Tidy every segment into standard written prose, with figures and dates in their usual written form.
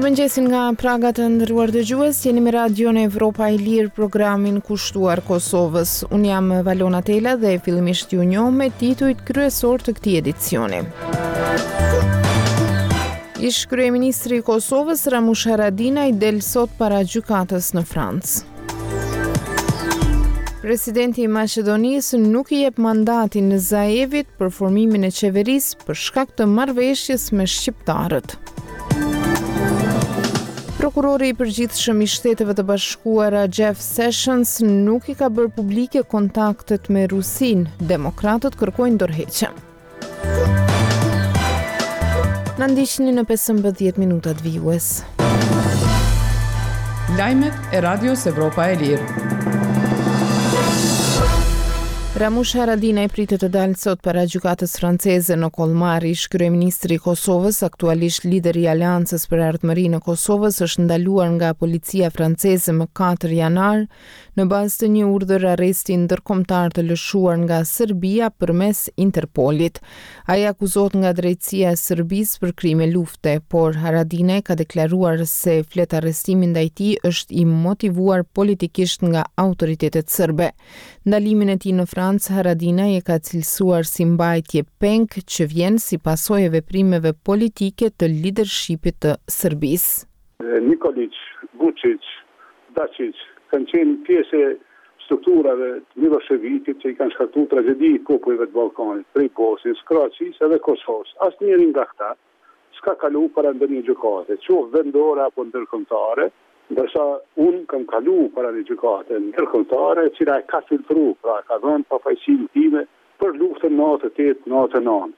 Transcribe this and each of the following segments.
Mirëmëngjesin nga Praga të nderuar dëgjues, jeni me Radion Evropa e Lirë, programin kushtuar Kosovës. Unë jam Valona Tela dhe fillimisht ju njoh me titujt kryesor të këtij edicioni. Ish kryeministri i Kosovës Ramush Haradinaj del sot para gjykatës në Francë. Presidenti i Maqedonisë nuk I jep mandatin në Zaevit për formimin e qeverisë për shkak të marrëveshjes me shqiptarët. Prokurori I përgjithshëm I Shteteve të Bashkuara Jeff Sessions nuk I ka bërë publike kontaktet me Rusinë. Demokratët kërkojnë dorëheqje. Na ndiqni në 15 minutat vijues. Lajmet e Radios Evropa e Lirë. Ramush Haradinaj pritet të dalë sot para gjykatës franceze në Kolmar. Ish kryeministri I Kosovës, aktualisht lideri I Aleancës për Ardhmërinë e Kosovës, është ndaluar nga policia franceze më 4 janar në bazë të një urdhër arresti ndërkombëtar të lëshuar nga Serbia përmes Interpolit. Ai akuzohet nga drejtësia e Serbisë për krime lufte, por Haradinaj ka deklaruar se flet arrestimi ndaj tij është I motivuar politikisht nga autoritetet serbe. Ndalimin e tij në Francë, Haradinaj e ka cilësuar si mbajtje peng që vjen si pasojë e veprimeve politike të leadershipit të Serbisë. Nikolić, Vučić, Dačić kanë qenë pjesë e strukturave të Miloševićit që I kanë shkaktuar tragjedi I popujve të Ballkanit, prej Bosnjës, Kroacisë edhe Kosovës. Asnjëri nga këta s'ka kalu para ndonjë gjykate, qoftë vendore apo ndërkombëtare, ndërsa unë kam kalu para një gjykate ndërkombëtare, e cila e ka filtruar, pra ka dhënë pafajësinë time për luftën 98-99.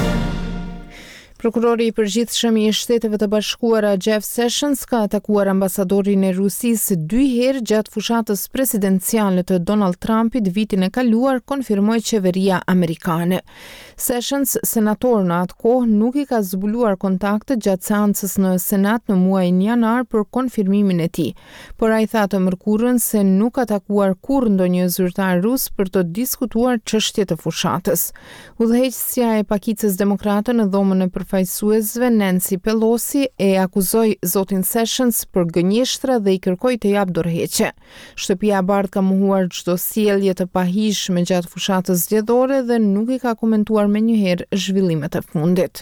Prokurori I përgjithshëm I Shteteve të Bashkuara Jeff Sessions ka atakuar ambasadorin e Rusisë 2 herë gjatë fushatës presidenciale të Donald Trumpit vitin e kaluar, konfirmoi qeveria amerikane. Sessions, senator në atë kohë, nuk I ka zbuluar kontaktet gjatë seancës në Senat në muajin janar për konfirmimin e tij, por ai tha të mërkurën se nuk ka takuar kurrë ndonjë zyrtar rus për të diskutuar çështje të fushatës. Udhëheqësja e pakicës demokrate në dhomën e përfaqësuesve Nancy Pelosi e akuzoi zotin Sessions për gënjeshtra dhe I kërkoi të jap dorëheqje. Shtëpia e Bardhë ka mohuar çdo sjellje të pahishme gjatë fushatës zgjedhore dhe nuk I ka komentuar menjëherë zhvillimet e fundit.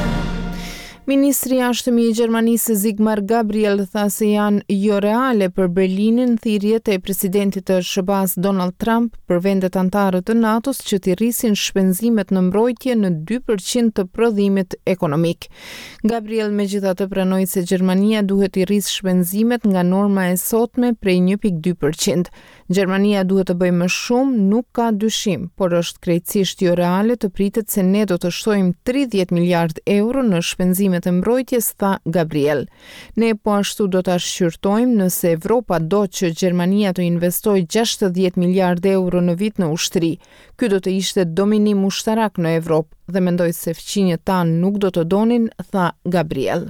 Ministri I Jashtëm I Gjermanisë Sigmar Gabriel tha se janë jo reale për Berlinin thirrjet e presidentit të SBA-s Donald Trump për vendet anëtare të NATO-s që t'i rrisin shpenzimet në mbrojtje në 2% të prodhimit ekonomik. Gabriel megjithatë pranoi se Gjermania duhet I rrisë shpenzimet nga norma e sotme prej 1.2%. Gjermania duhet të bëjë më shumë, nuk ka dyshim, por është krejtësisht jo reale të pritet se ne do të shtojmë 30 miliard euro në shpenzimet e mbrojtjes, tha Gabriel. Ne po ashtu do ta shqyrtojmë nëse Evropa do që Gjermania të investojë 60 miliard euro në vit në ushtri. Ky do të ishte dominim ushtarak në Evropë dhe mendoj se fqinjet tanë nuk do të donin, tha Gabriel.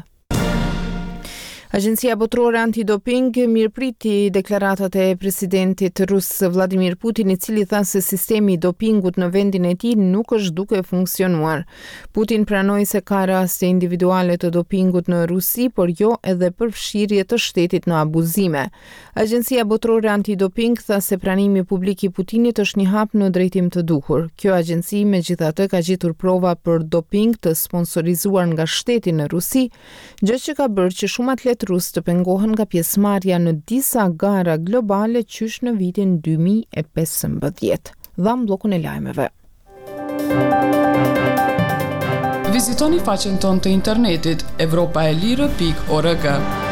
Agjencia Botërore Antidoping mirëpriti deklaratat e presidentit rus Vladimir Putin, I cili tha se sistemi I dopingut në vendin e tij nuk është duke funksionuar. Putin pranoi se ka raste individuale të dopingut në Rusi, por jo edhe përfshirje të shtetit në abuzime. Agjencia Botërore Antidoping tha se pranimi publik I Putinit është një hap në drejtim të duhur. Kjo agjenci megjithatë ka gjetur prova për doping të sponsorizuar nga shteti në Rusi, gjë që ka bërë që shumë atletë rus të pengohen nga pjesëmarrja në disa gara globale qysh në vitin 2015. Dham bllokun e lajmeve. Vizitoni faqen tonë të internetit evropaelire.org.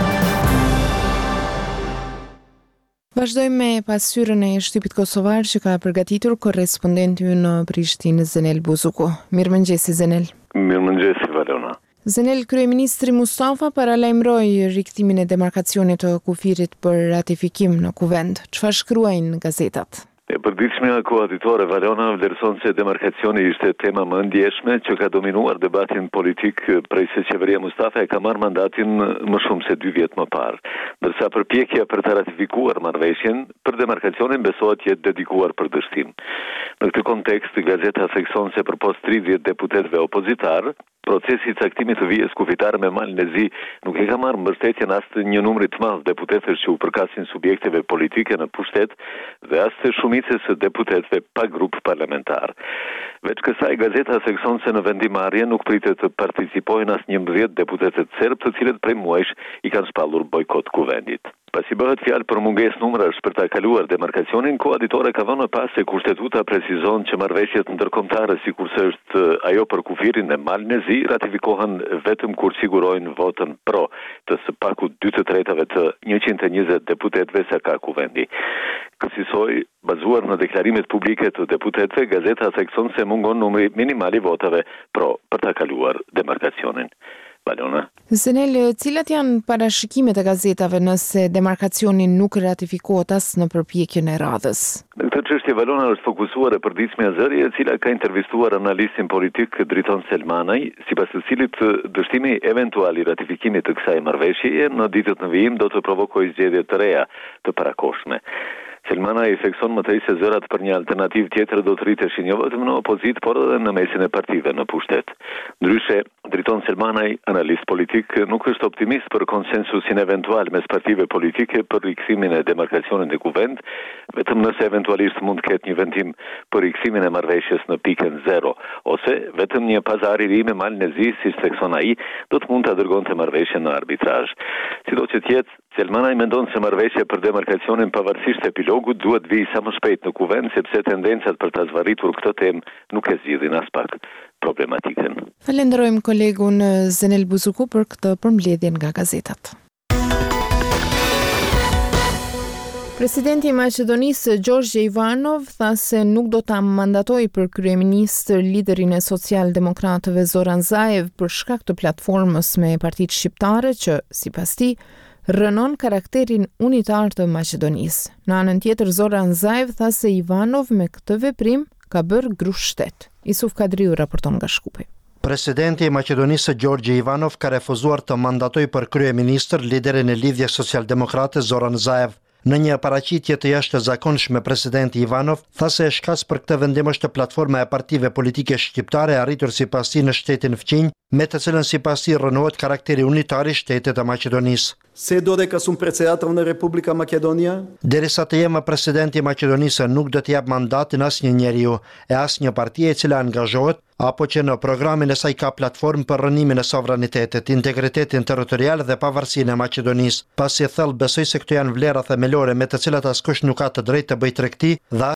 Vazhdojmë me pasqyrën e shtypit kosovar që ka përgatitur korrespondenti në Prishtinë Zenel Buzuku. Mirëmëngjesi Zenel. Mirëmëngjesi Valona. Zenel, kryeministri Mustafa paralajmëroi rikthimin e demarkacionit të kufirit për ratifikim në kuvend. Çfarë shkruajnë gazetat? E përditshmja koaditore Valona vlerëson se demarkacioni ishte tema më ndjeshme që ka dominuar debatin politik prej se qeveria Mustafa e ka marrë mandatin më shumë se 2 vjet më parë. Ndërsa përpjekja për të ratifikuar marrëveshjen për demarkacionin besohet jetë dedikuar për dështim. Në këtë kontekst, gazeta thekson se përpos 30 deputetëve opozitar, procesi i caktimit të vijës kufitare me Malin e Zi nuk e ka marrë mbështetjen as të një numri të madh deputetësh që u përkasin subjekteve politike në pushtet dhe as të shumicës së deputetëve pa grup parlamentar. Veç kësaj, gazeta thekson se në vendimarrje nuk pritet të participojnë as 11 deputetët serb, të cilët prej muajsh i kanë shpallur bojkot kuvendit. Pasi bëhet fjalë për mungesë numrash për ta kaluar demarkacionin, koaditore ka vënë pas se kushtetuta precizon që marrëveshjet ndërkombëtare, sikurse është ajo për kufirin e Malin e Zi, ratifikohen vetëm kur sigurojnë votën pro të së paku 2/3 të 120 deputetëve sa ka kuvendi. Kësaj, bazuar në deklarimet publike të deputetëve, gazeta thekson se mungon numri minimal i votave pro për ta kaluar demarkacionin. Valona. Zenel, cilat janë parashikimet e gazetave nëse demarkacioni nuk ratifikohet as në përpjekjen e radhës? Në këtë çështje Valona është fokusuar e përditshmja Zëri, e cila ka intervistuar analistin politik Driton Selmanaj, sipas të cilit dështimi eventual i ratifikimit të kësaj marrëveshjeje në ditët në vijim do të provokojë zgjedhje të reja të parakohshme. Selmanaj i thekson më tej se zërat për një alternativë tjetër do të rriteshin jo vetëm në opozitë, por edhe në mesin e partive në pushtet. Ndryshe, Driton Selmanaj, analist politik, nuk është optimist për konsensusin eventual mes partive politike për rikthimin e demarkacionit në kuvend, vetëm nëse eventualisht mund të ketë një vendim për rikthimin e marrëveshjes në pikën 0, ose vetëm një pazar i ri me Malin e Zi, si thekson ai, do të mund ta dërgonte marrëveshjen në arbitrazh. Sido që të jetë, Selmanaj mendon se marrëveshja për demarkacionin pavarësisht epilogut duhet vi sa më shpejt në kuvend, sepse tendencat për ta zvarritur këtë temë nuk e zgjidhin as pak problematikën. Falenderojmë kolegun Zenel Buzuku për këtë përmbledhje nga gazetat. Presidenti i Maqedonisë Gjorgje Ivanov tha se nuk do ta mandatojë për kryeministër liderin e social-demokratëve Zoran Zaev për shkak të platformës me partitë shqiptare që, sipas tij, rënon karakterin unitar të Maqedonisë. Në anën tjetër, Zoran Zaev tha se Ivanov me këtë veprim ka bërë grush shtet. Isuf Kadriu raporton nga Shkupi. Presidenti i Maqedonisë Gjorgje Ivanov ka refuzuar të mandatojë për kryeministër liderin e Lidhjes Social-Demokrate Zoran Zaev. Në një paraqitje të jashtëzakonshme, presidenti Ivanov tha se shkas për këtë vendim është platforma e partive politike shqiptare arritur sipas tij në shtetin fqinj, me të cilën sipas tij rënohet karakteri unitar i shtetit të Maqedonisë. Se dore sun presedator në Republika Makedonia? Derisa të jem presidenti i Maqedonisë nuk do të jap mandatin asnjë njeriu e asnjë partie e cila angazhohet apo që në programin e saj ka platformë për rënimin e sovranitetit, integritetin territorial dhe pavarësinë e Maqedonisë, pasi thellë besoj se këto janë vlera themelore me të cilat askush nuk ka të drejtë të bëjë tregti dhe